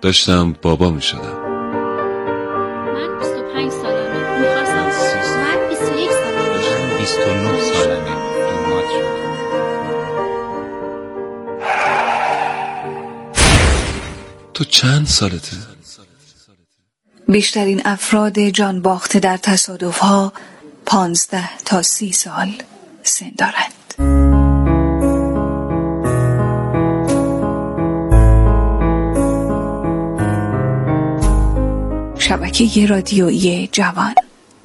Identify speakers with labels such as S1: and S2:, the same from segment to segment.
S1: داشتم بابا می شدم.
S2: من 25 سالمه. میخواستم. من 21 سالمه.
S3: من 29 سالمه. دومات شدم.
S1: تو چند سالته؟
S4: بیشترین افراد جان باخته در تصادف‌ها 15 تا 30 سال سن دارند. شبکه رادیویی جوان.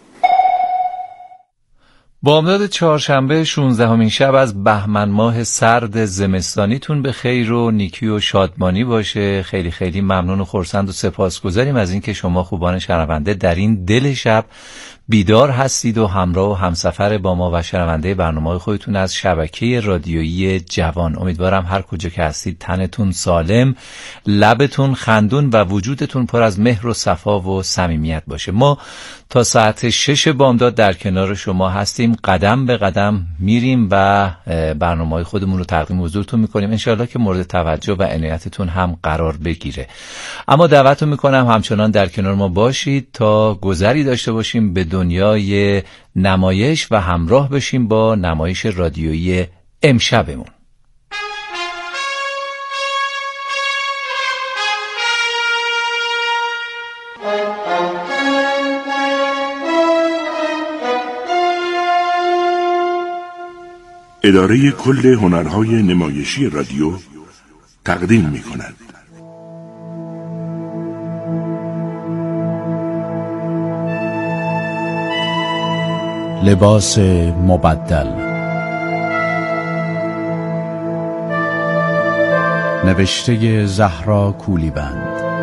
S5: بامداد چهارشنبه 16مین شب از بهمن ماه سرد زمستانیتون به خیر و نیکی و شادمانی باشه. خیلی خیلی ممنون و خرسند و سپاسگزاریم از اینکه شما خوبان شنونده در این دل شب بیدار هستید و همراه و همسفر با ما و شنونده برنامه خودتون از شبکه رادیویی جوان. امیدوارم هر کجا که هستید تنتون سالم، لبتون خندون و وجودتون پر از مهر و صفا و صمیمیت باشه. ما تا ساعت 6 بامداد در کنار شما هستیم، قدم به قدم میریم و برنامه‌های خودمون رو تقدیم حضورتون میکنیم، انشاءالله که مورد توجه و عنایتتون هم قرار بگیره. اما دعوتتون میکنم همچنان در کنار ما باشید تا گذری داشته باشیم به دنیای نمایش و همراه بشیم با نمایش رادیویی امشبمون.
S6: اداره کل هنرهای نمایشی رادیو تقدیم می‌کند.
S7: لباس مبدل، نوشته زهرا کولیبند.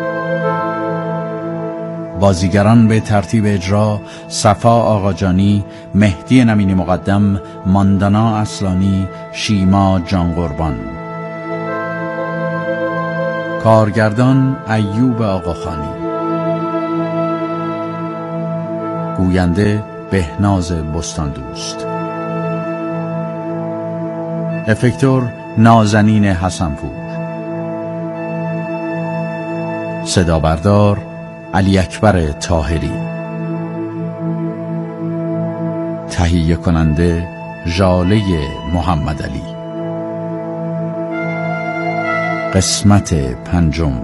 S7: بازیگران به ترتیب اجرا: صفا آقاجانی، مهدی نمینی مقدم، ماندانا اصلانی، شیما جانقربان. کارگردان ایوب آقاخانی. گوینده بهناز بستاندوست. افکتور نازنین حسنپور. صدا بردار علی اکبر طاهری. تهیه کننده ژاله محمد علی. قسمت پنجم.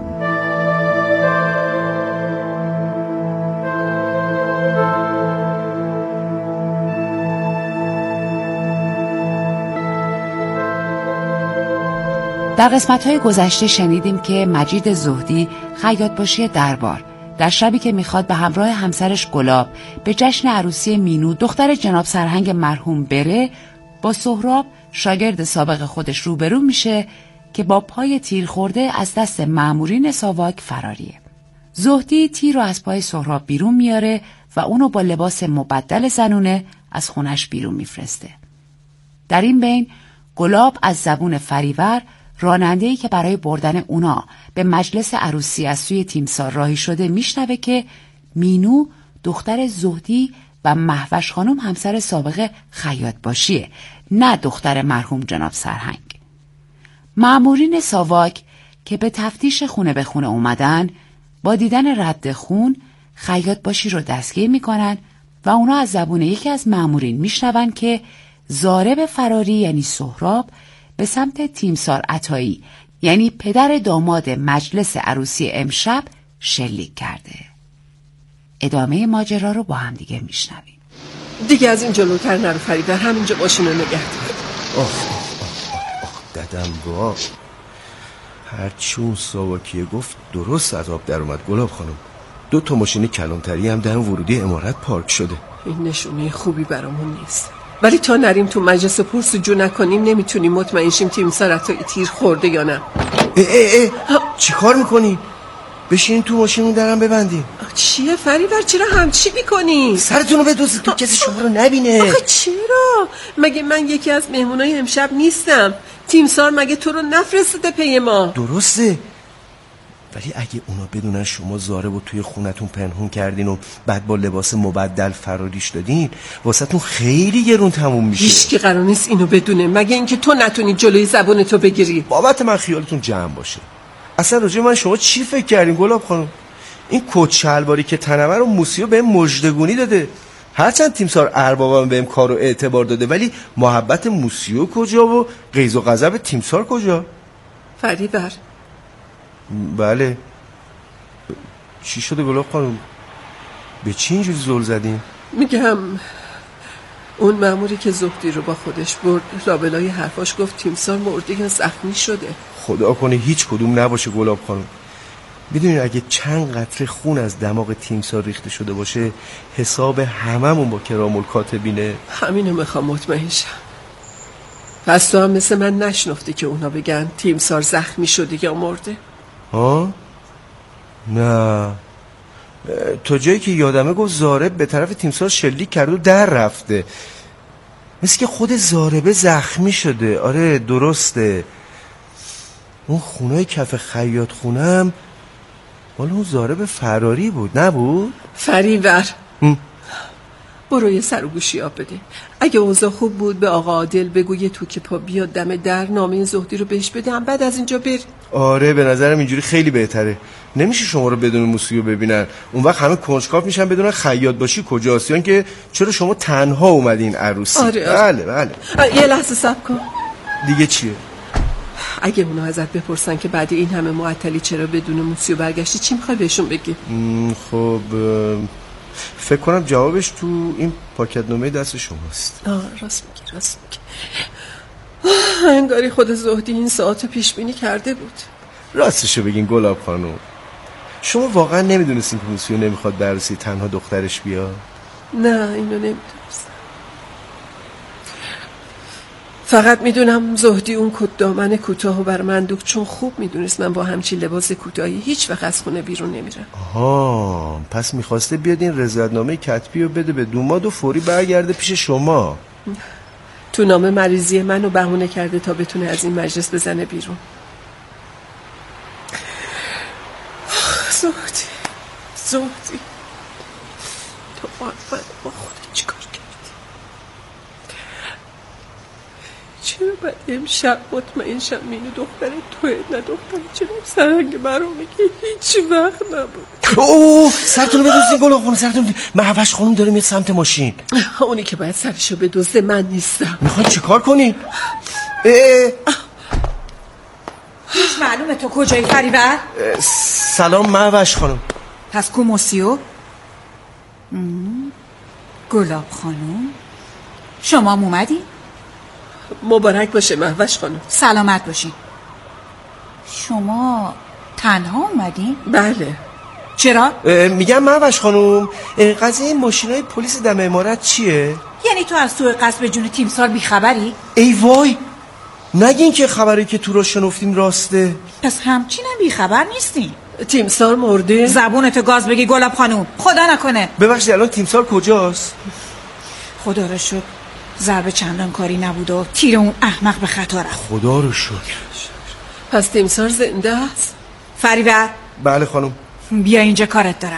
S8: در قسمت‌های گذشته شنیدیم که مجید زهدی خیاط‌باشی دربار در شبی که میخواد به همراه همسرش گلاب به جشن عروسی مینو دختر جناب سرهنگ مرحوم بره، با سهراب شاگرد سابق خودش روبرو میشه که با پای تیر خورده از دست مأمورین ساواک فراریه. زهدی تیر رو از پای سهراب بیرون میاره و اونو با لباس مبدل زنونه از خونش بیرون میفرسته. در این بین گلاب از زبون فریور، راننده‌ای که برای بردن اونا به مجلس عروسی از سوی تیمسار راهی شده، میشنوه که مینو دختر زهدی و مهوش خانم همسر سابق خیاط‌باشیه، نه دختر مرحوم جناب سرهنگ. مأمورین ساواک که به تفتیش خونه به خونه اومدن، با دیدن رد خون خیاط‌باشی رو دستگیر میکنن و اونا از زبون یکی از مأمورین میشنون که ضارب فراری یعنی سهراب به سمت تیمسار عطایی یعنی پدر داماد مجلس عروسی امشب شلیک کرده. ادامه ماجرا رو با هم دیگه میشنویم.
S9: دیگه از این جلوتر نرو فریبر، همینجا ماشین رو نگه دار.
S10: ددم با هرچون ساواکیه گفت درست از آب در اومد. گلاب خانم، 2 ماشین کلانتری هم در ورودی عمارت پارک شده.
S9: این نشونه خوبی برامون نیست، ولی تا نریم تو مجلس پرسجو نکنیم نمیتونیم مطمئن شیم تیمسار عطایی تیر خورده یا نه.
S10: چی کار میکنی؟ بشین تو ماشین اون درم ببندیم.
S9: چیه فریبر، چرا همچی میکنی؟
S10: سرتونو بدوز تو کسی شما رو نبینه.
S9: آخه چرا؟ مگه من یکی از مهمونای امشب نیستم؟ تیمسار مگه تو رو نفرستاده پی ما؟
S10: درسته، ولی اگه اونا بدونن شما زارب رو توی خونتون پنهون کردین و بعد با لباس مبدل فراریش دادین، واسهتون خیلی گرون تموم میشه.
S9: هیچکی قرار نیست اینو بدونه، مگه اینکه تو نتونی جلوی زبونتو بگیری.
S10: بابت من خیالتون جمع باشه. اصلا راجع من شما چی فکر کردین گلاب خانم؟ این کت شلواری که تنمه رو موسیو بهم مژدگونی داده. هرچند تیمسار اربابم بهم کار و اعتبار داده، ولی محبت موسیو کجا و غیظ و غضب تیمسار کجا؟
S9: فریبر.
S10: بله. چی شده گلاب خانم؟ به چی اینجوری زل زدین؟
S9: میگم اون مأموری که زهدی رو با خودش برد لابلای حرفاش گفت تیمسار مرده یا زخمی شده.
S10: خدا کنه هیچ کدوم نباشه گلاب خانم. میدونین اگه چند قطره خون از دماغ تیمسار ریخته شده باشه حساب هممون با کرام الکاتبینه.
S9: همینو میخوام مطمئن شم. پس تو هم مثل من نشنفتی که اونا بگن تیمسار زخمی شده یا مرده؟
S10: ها؟ نه، تا جایی که یادمه گفت زارب به طرف تیمسار شلیک کرد و در رفته. مثل که خود زاربه زخمی شده. آره درسته. اون خونای کف خیاط خونم مال اون زارب فراری بود نبود؟
S9: فریور برو یه سر و گوشی آب بده. اگه اوضاع خوب بود به آقا عادل بگو یه توک پا بیاد دم در نامه زهدی رو بهش بدم بعد از اینجا بر.
S10: آره به نظرم اینجوری خیلی بهتره. نمیشه شما رو بدون موسیو ببینن، اون وقت همه کنجکاو میشن بدون خیاط باشی کجاست، یا اینکه چرا شما تنها اومدین عروسی.
S9: آره.
S10: بله.
S9: یه لحظه صبر کن.
S10: دیگه چیه؟
S9: اگه اونا ازت بپرسن که بعد این همه معطلی چرا بدون موسیو برگشتی چی میخوای بهشون بگی؟
S10: خب فکر کنم جوابش تو این پاکت نامه دست شماست.
S9: راست میگی. انگاری خود زهدی این ساعت پیش بینی کرده بود.
S10: راستشو بگین گلاب خانم، شما واقعا نمیدونستین که موسیو نمیخواد به عروسی تنها دخترش بیاد؟
S9: نه اینو نمیدونستم. فقط میدونم زهدی اون کت دامن کوتاهو بر من دوخت چون خوب میدونست من با همچین لباس کوتاهی هیچ وقت از خونه بیرون نمیرم.
S10: آها، پس میخواسته بیاد این رضایتنامه کتبی رو بده به دوماد و فوری برگرده پیش شما.
S9: تو نامه مریضی منو بهونه کرده تا بتونه از این مجلس بزنه بیرون. زهدی تو با خودت چیکار کردی؟ چرا باید امشب مطمئن شم اینو دختر توه نه دختر چرا سرهنگ برامه که هیچ وقت نبود؟
S10: سرتونو بدوزین گلاب خانم، سرتون. محوش خانم داره میاد سمت ماشین.
S9: اونی که باید سرشو بدوزه من نیستم.
S10: میخوای چیکار کنی؟
S11: هیچ معلومه تو کجایی فریبر؟
S10: سلام محوش خانم.
S11: پس کو موسیو؟ گلاب خانم شما اومدی؟
S9: مبارک باشه محوش خانم.
S11: سلامت باشین. شما تنها اومدین؟
S9: بله.
S11: چرا؟
S10: میگم محوش خانم قضیه این ماشینای پلیس دم امارت چیه؟
S11: یعنی تو از سوء قصد به جون تیمسار بیخبری؟
S10: ای وای، نگین که خبری که تو را شنفتیم راسته.
S11: پس همچینم بیخبر نیستین.
S9: تیمسار مرده؟
S11: زبونتو گاز بگی گلاب خانم، خدا نکنه.
S10: ببخشید الان تیمسار کجاست؟
S11: خدا رو شکر ضربه چندان کاری نبود و تیر اون احمق به خطا رفت.
S10: خدا رو شکر.
S9: پس تیمسار زنده است؟
S11: فریبر.
S10: بله خانم.
S11: بیا اینجا کارت دارم.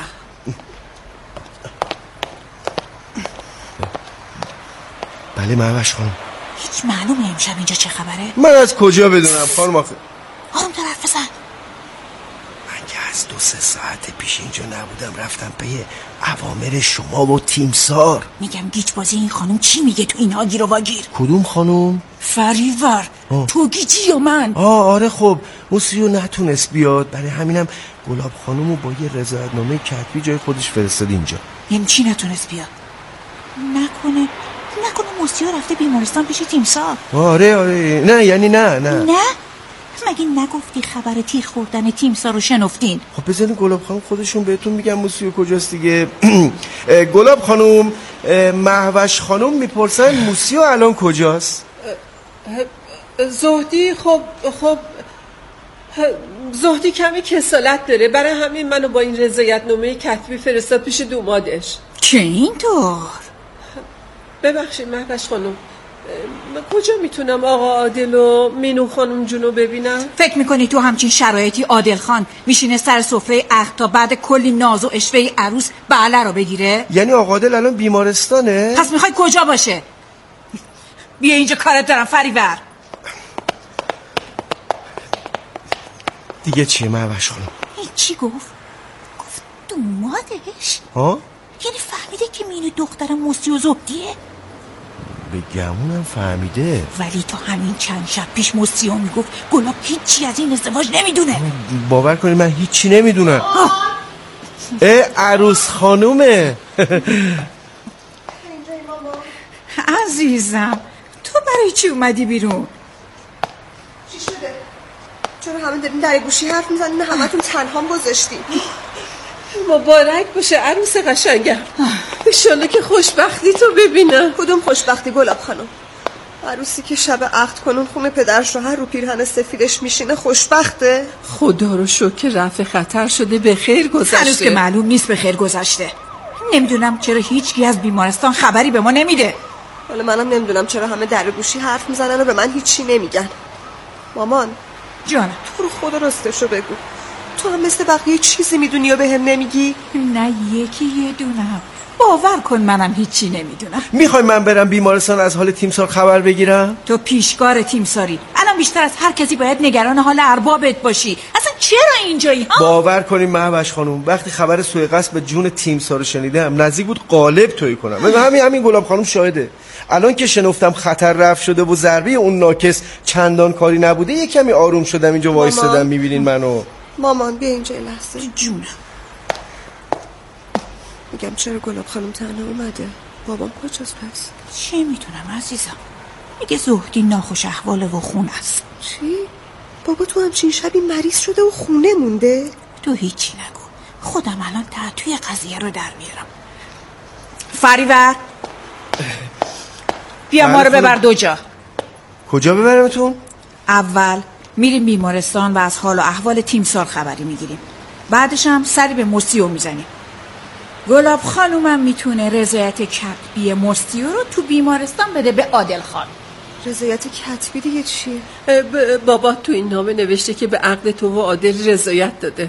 S10: بله محوش خانم.
S11: هیچ معلومه امشب اینجا چه خبره؟
S10: من از کجا بدونم خانم آخه؟
S11: آروم طرف بزن.
S10: من که از 2-3 ساعت پیش اینجا نبودم، رفتم پی اوامر شما و تیمسار.
S11: میگم گیج بازی این خانم چی میگه تو اینها گیر و واگیر؟
S10: کدوم خانم؟
S11: فریور. تو گیجی یا من؟
S10: آره خب موسیو نتونست بیاد، برای همینم گلاب خانومو با یه رضایتنامه کتبی جای خودش فرستاد اینجا.
S11: یعنی چی نتونست بیاد؟ نکنه موسیو رفته بیمارستان پیش تیمسار؟
S10: آره نه یعنی نه
S11: مگه نگفتی خبر تیر خوردن تیمسار رو شنفتین؟
S10: خب بزنین گلاب خانم خودشون بهتون میگن موسیو کجاست دیگه. گلاب خانم محوش خانم میپرسن موسیو الان کجاست؟
S9: زهدی خب زهدی کمی کسالت داره، برای همین منو با این رضایتنامه کتبی فرستاد پیش دومادش.
S11: که اینطور؟
S9: ببخشید محوش خانم، من کجا میتونم آقا عادل و مینو خانم جونو ببینم؟
S11: فکر میکنی تو همچین شرایطی عادل خان میشینه سر سفره عقد تا بعد کلی ناز و اشوه عروس بله رو بگیره؟
S10: یعنی آقا عادل الان بیمارستانه؟
S11: پس میخوای کجا باشه؟ بیا اینجا کارت دارم فریور.
S10: دیگه چیه مهوش خانم؟
S11: چی گفت دومادش؟
S10: ها؟
S11: یعنی فهمیده که مینو دختر موسی و زهدیه؟
S10: به گمونم فهمیده.
S11: ولی تا همین چند شب پیش موسی ها میگفت گلاب هیچی از این ازدواج نمیدونه.
S10: باور کنید من هیچی نمیدونم. عروس خانومه.
S11: عزیزم تو برای چی اومدی بیرون؟
S12: چی شده؟ چرا همه دارین در گوشی حرف میزنین؟ همتون تنهام گذاشتین.
S9: مبارک باشه عروس قشنگم. انشالله که خوشبختی تو ببینم.
S12: کدوم خوشبختی گلاب خانم؟ عروسی که شب عقد کنون خونه پدر شوهر رو پیرهن سفیدش میشینه خوشبخته؟
S9: خدا رو شکر رفع خطر شده به خیر گذشته.
S11: هنوز که معلوم نیست به خیر گذشته. نمیدونم چرا هیچکی از بیمارستان خبری به ما نمیده.
S12: حالا منم نمیدونم چرا همه در گوشی حرف میزنن و به من هیچی نمیگن. مامان
S11: جانم
S12: تو رو خدا راستشو بگو، تو هم مثل بقیه چیزی میدونی و به هم نمیگی؟
S11: نه یکی یه دونم. باور کن منم هیچی نمیدونم.
S10: میخوای من برم بیمارستان از حال تیمسار خبر بگیرم؟
S11: تو پیشکار تیمساری، الان بیشتر از هر کسی باید نگران حال اربابت باشی. اصلا چرا اینجایی ها؟
S10: باور کنیم مهوش خانوم وقتی خبر سوء قصد به جون تیمسار شنیدم نزدیک بود قالب تویی کنم. همین گلاب خانوم شاهده. الان که شنفتم خطر رفع شده و ضربه اون ناکس چندان کاری نبوده یه کمی آروم شدم اینجا وایستادم. میبینین منو؟
S12: مامان بیا اینجا لحظه.
S11: جونم.
S12: میگم چرا گلاب خانم تنها اومده؟ بابام کجاست پس؟
S11: چه میتونم عزیزم؟ میگه زهدی ناخوش احواله و خون است.
S12: چی؟ بابا تو همچین شبی مریض شده و خونه مونده؟
S11: تو هیچی نگو، خودم الان توی قضیه رو در میارم. فریور بیا ما رو ببر دو جا.
S10: کجا ببرمتون؟
S11: اول میریم بیمارستان و از حال و احوال تیمسار خبری میگیریم، بعدش هم سری به مرسیو میزنیم. گلاب خانومم میتونه رضایت کتبی مرسیو رو تو بیمارستان بده به عادل خان.
S12: رضایت کتبی دیگه چیه؟
S9: بابا تو این نامه نوشته که به عقد تو و عادل رضایت داده.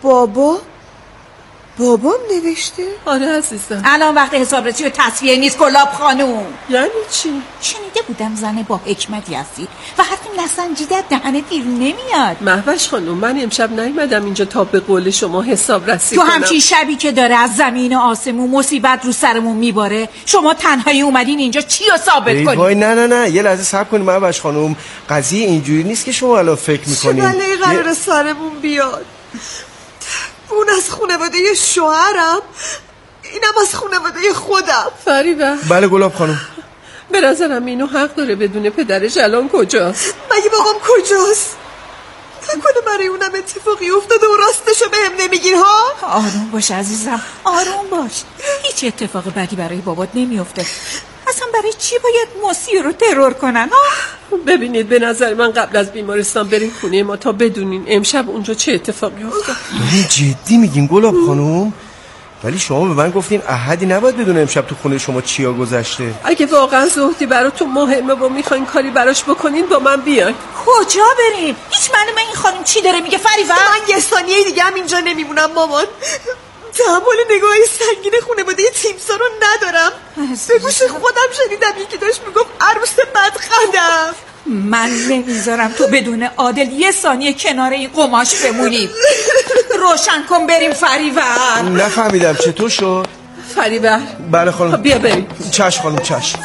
S12: بابام نوشته؟
S9: آره عزیزم.
S11: الان وقت حسابرسی و تصفیه نیست گلاب خانوم.
S9: یعنی چی؟
S11: شنیده بودم زن با حکمتی هستی و حرفی نسنجیده دهنه دیر نمیاد.
S9: مهوش خانوم من امشب نیومدم اینجا تا به قول شما حسابرسی کنم.
S11: تو همچین شبی که داره از زمین و آسمون مصیبت رو سرمون میباره شما تنهایی اومدین اینجا چی رو ثابت کنید؟
S10: وای نه یه لحظه صبر کنید مهوش خانوم، قضیه اینجوری نیست که شما الان فکر میکنید.
S12: چه بلایی قراره سرمون بیاد؟ اون از خانواده شوهرم، اینم از خانواده خودم.
S9: فریبه.
S10: بله گلاب خانم.
S9: به نظرم اینو حق داره بدون پدرش الان کجاست.
S12: مگه بابام کجاست؟ نکنه برای اونم اتفاقی افتاده و راستشو به هم نمیگیر ها؟
S11: آروم باش عزیزم، آروم باش. هیچ اتفاق بدی برای بابات نمیفته. اصلا برای چی باید موسی رو ترور کنن ها؟
S9: ببینید به نظر من قبل از بیمارستان بریم خونه ما تا بدونین امشب اونجا چه اتفاقی افتاد.
S10: دارین جدی میگین گلاب خانم؟ ولی شما به من گفتین احدی نباید بدونه امشب تو خونه شما چیا گذشته.
S9: اگه واقعا زهدی براتون مهمه و میخواین کاری براش بکنین با من بیاین.
S11: کجا بریم؟ هیچ معلومه این خانم چی داره میگه فریبه؟
S12: من یه ثانیه دیگه هم اینجا نمیمونم مامان. تحمل نگاهی سنگین خانواده تیمسار رو ندارم. به گوش خودم شنیدم یکی داشت میگفت عروس بدقدم.
S11: من نمیذارم تو بدون عادل یه ثانیه کنار این قماش بمونیم. روشن کن بریم فریور.
S10: نفهمیدم چطور شد؟
S9: فریور.
S10: بله خانم.
S9: بیا بریم.
S10: چشم خانم چشم.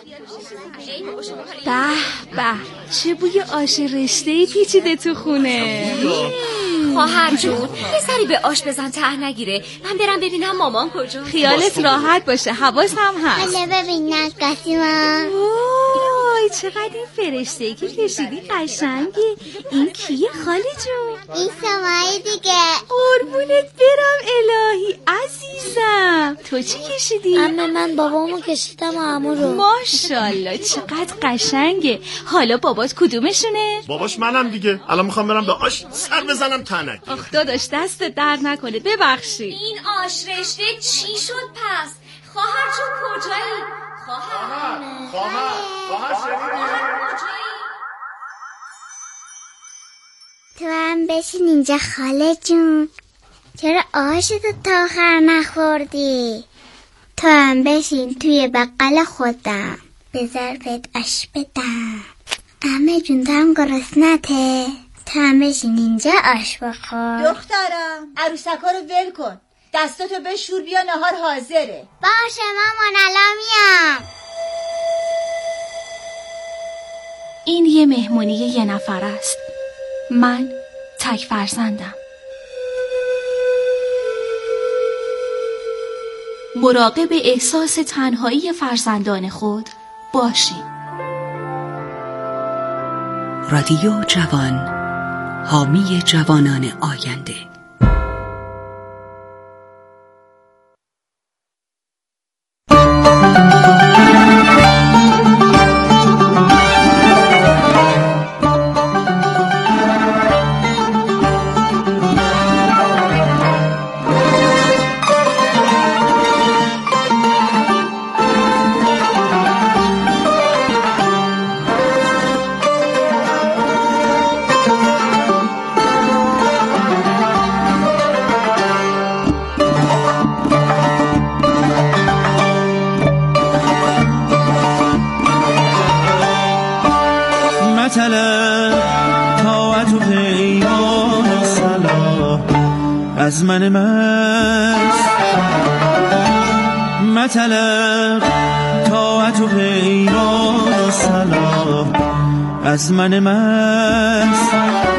S2: به چه بوی آش رشته‌ای پیچیده تو خونه.
S13: خواهر جون یه سری به آش بزن ته نگیره. من برم ببینم مامان کجا.
S2: خیالت راحت باشه، حواسم هست.
S14: حالا ببین نگاهیم.
S2: وای چقدر این فرشته‌ای که کشیدی قشنگه. این کیه خاله جون؟
S14: این سماعی دیگه.
S2: قربونت برم الهی عزیزم. تو چی کشیدی؟
S14: من بابامو کشیدم و عمو رو.
S2: ماشاءالله چقدر قشنگه. حالا بابات کدومشونه؟
S15: باباش منم دیگه. الان میخوام برم به آش سر بزنم تنک.
S2: آخ داداش دست در نکنه، ببخشید.
S13: این آش رشته چی شد پس؟ خواهر جون کجایی؟ خواهر
S14: شنیدی؟ تو هم بشین اینجا خاله جون. چرا آشتو تا آخر نخوردی؟ تو هم بشین توی بقل خودم، به ظرفت آش بدم. عمه جون تو هم گرسنته؟ تو هم بشین اینجا آش بخور.
S16: دخترم عروسکا رو ول کن، دستاتو بشور بیا نهار حاضره.
S14: باشه مامان الان میام.
S2: این یه مهمونی یه نفر است. من تک فرزندم. مراقب احساس تنهایی فرزندان خود باشید.
S17: رادیو جوان، حامی جوانان آینده.
S18: از من مست مطلب طاعت و پیمان و صلاح، از من مست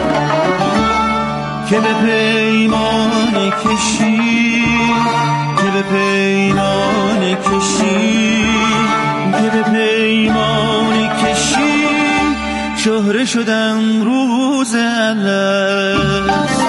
S18: که به پیمان کشی، که به پیمان کشی، که به پیمان کشی، شهره شدم روز الست.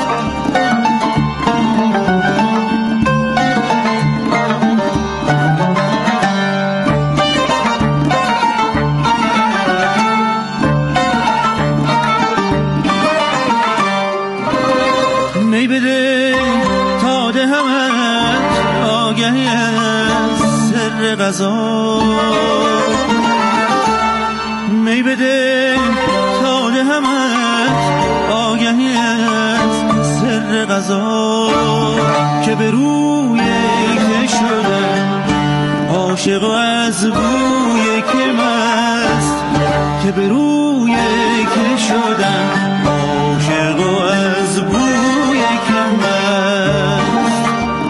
S18: می بده تا دهمت آگهی از سر غذا، می بده تا دهمت آگهی از سر غذا، که به روی که شدم عاشق و از بوی که مست، که به روی که شدم عاشق و از بوی که مست.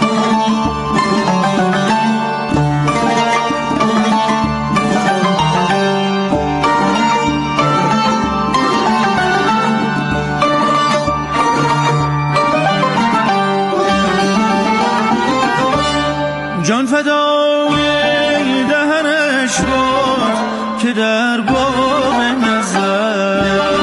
S18: جان فدای دهنش بود که در باغ نظر،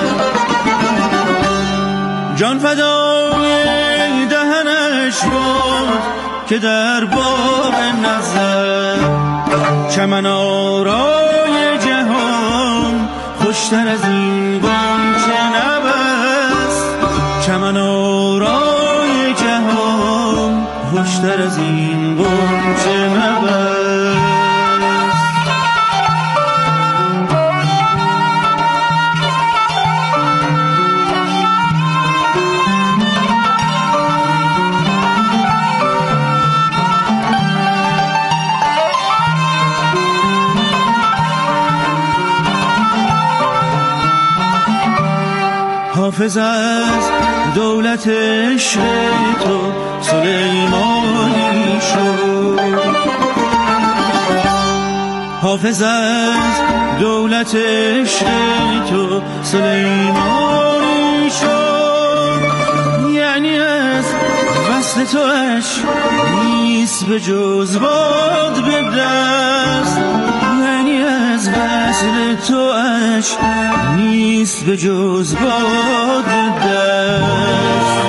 S18: جان فدای دهنش بود که در باغ نظر، چمن آرای جهان خوشتر از این غنچه نبست، چمن آرای جهان خوشتر از این غنچه نبست. حافظ از دولت عشق تو سلیمانی شد، حافظ از دولت عشق تو سلیمانی شد. یعنی از وصل تو عشق نیست به جز باد به دست، یعنی از وصل تو عشق نیست به جز باد به دست.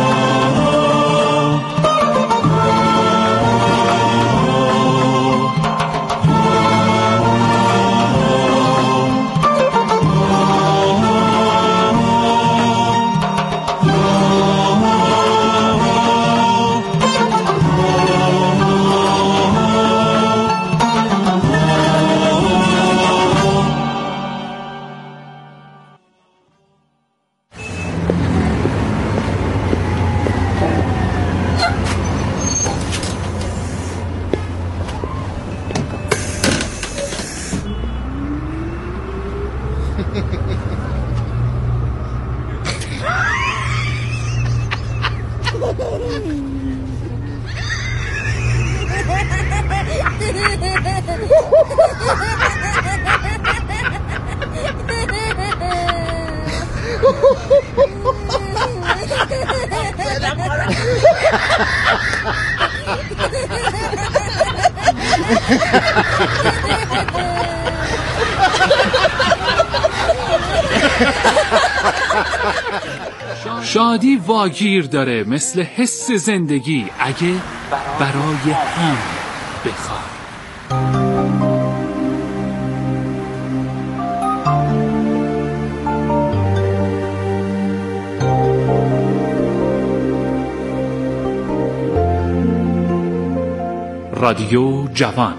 S19: شادی واگیر داره مثل حس زندگی اگه برای هم بخوای. رادیو جوان.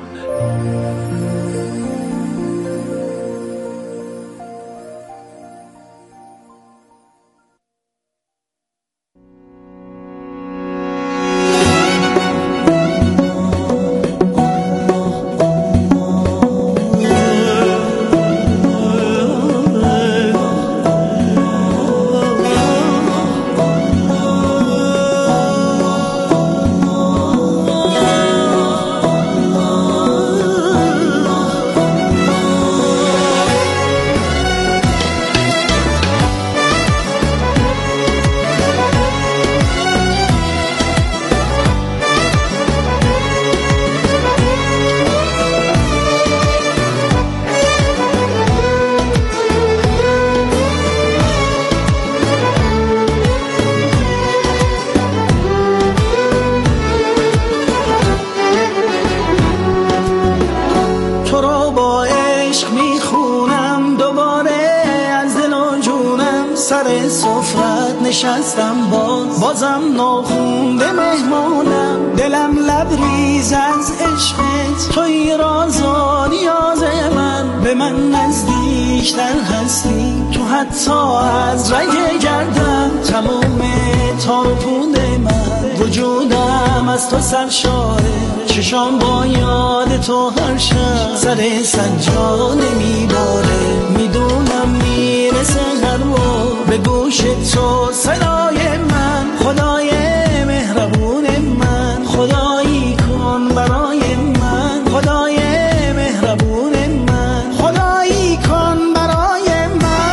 S18: نشستم بازم ناخونده مهمانم، دلم لبریز از عشقت، توی راز و نیاز من، به من نزدیکتر هستی تو حتی از رنگ گردن، تمام تار و پود من، وجودم از تو سرشاره، چشام با یاد تو هر شب سر سجاده میباره، میدونم میرسه هر رو به گوش تو صدای من، خدای مهربون من، خدایی کن برای من، خدای مهربون من، خدایی کن برای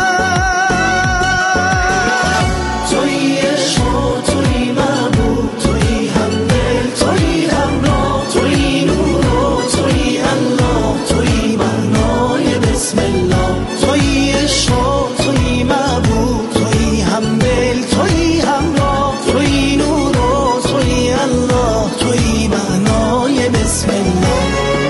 S18: من. توی عشق، توی محبوب، توی همدل، توی همراه، توی نور، توی الله، توی معنای بسم الله. توی عشق، توی محبوب، توی همدل، توی همراه، توی نور، توی الله، توی معنای بسم الله.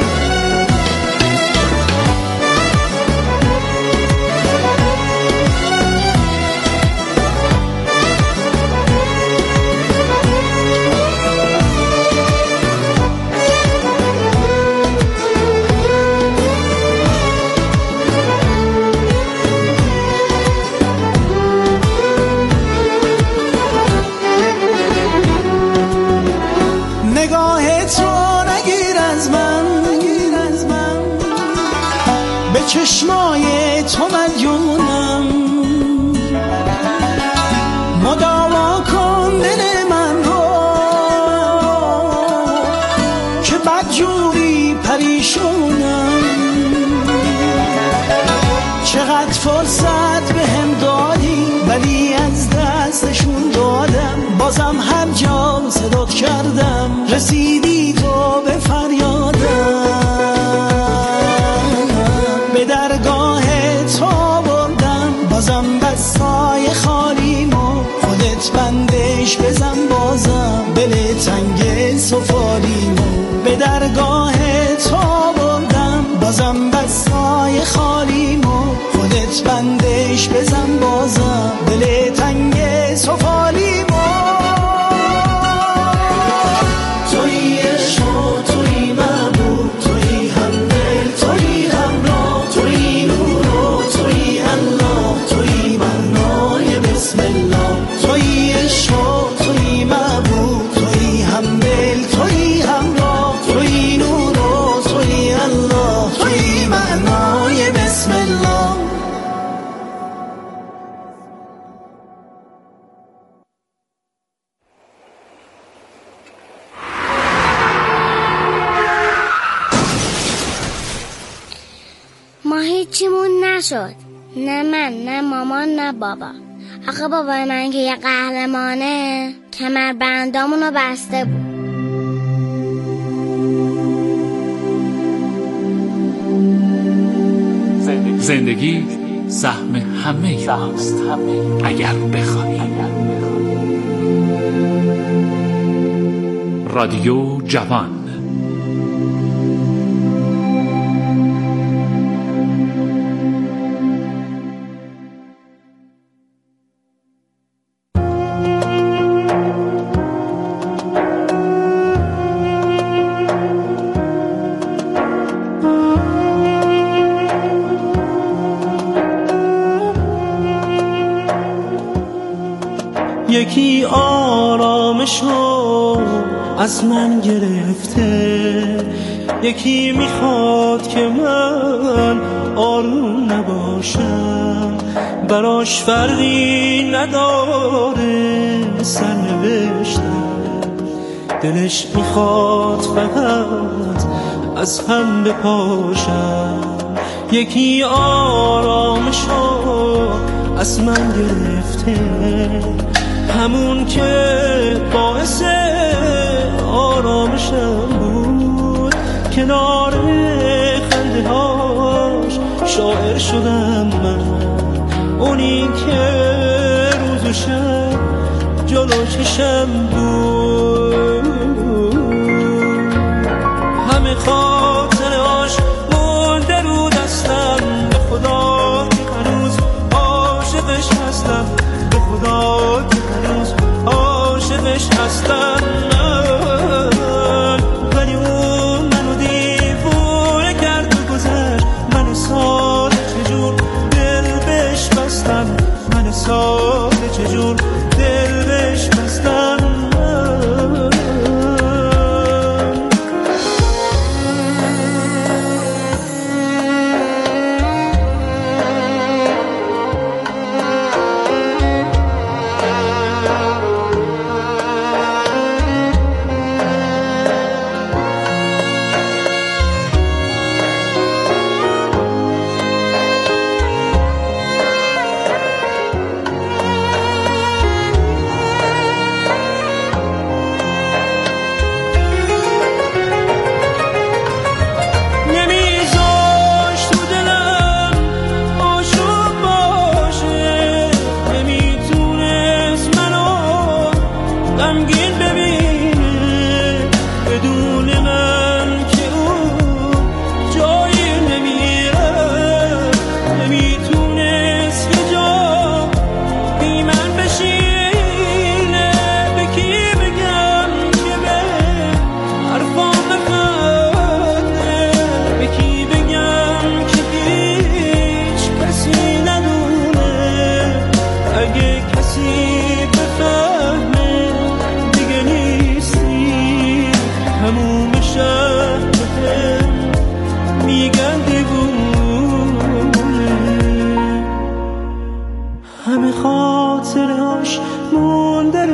S18: نگاهت رو نگیر از من، به چشمای تو مدیونم، مداوا کن دل من رو که بدجوری پریشونم، فرصت به هم دادی ولی از دستشون دادم، بازم هر جا صدات کردم رسیدی تو به فریادم. به درگاه تو بردم بازم بسای خالیمو، خودت بندش بزن بازم دل تنگ سفالیمو. به درگاه تو بردم بازم بسای خالیمو، خودت بندش بزن بازم دل تنگ سفالیمو. توی عشق توی محبوب توی همدل توی همراه توی نور توی الله توی معنای بسم الله. توی عشق توی محبوب توی همدل توی همراه توی نور توی الله توی معنای بسم الله.
S14: ما هیچیمون نشد، نه من نه مامان نه بابا. آقا بابای من که یه قهرمانه کمربندامونو بسته بود.
S19: زندگی سهم همه است اگر بخوای. رادیو جوان.
S18: یکی آرامشو از من گرفته، یکی میخواد که من آروم نباشم. براش فرقی نداره سرنوشتم، دلش میخواد فقط از هم بپاشم. یکی آرامشو از من گرفته، همون که باعث آرامشم بود. کنار خنده هاش شاعر شدم من، اونی که روز و شب جلو چشم بود. همه خاطرهاش مونده رو دستم، به خدا که هنوز عاشقش هستم، به خدا که هنوز عاشقش هستم. ولی اون منو دیوونه کرد و گذشت، من ساده چجور دل بهش بستم، من ساده چجور دل بهش بستم.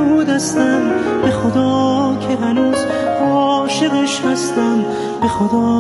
S18: دستم، به خدا که هنوز عاشقش هستم، به خدا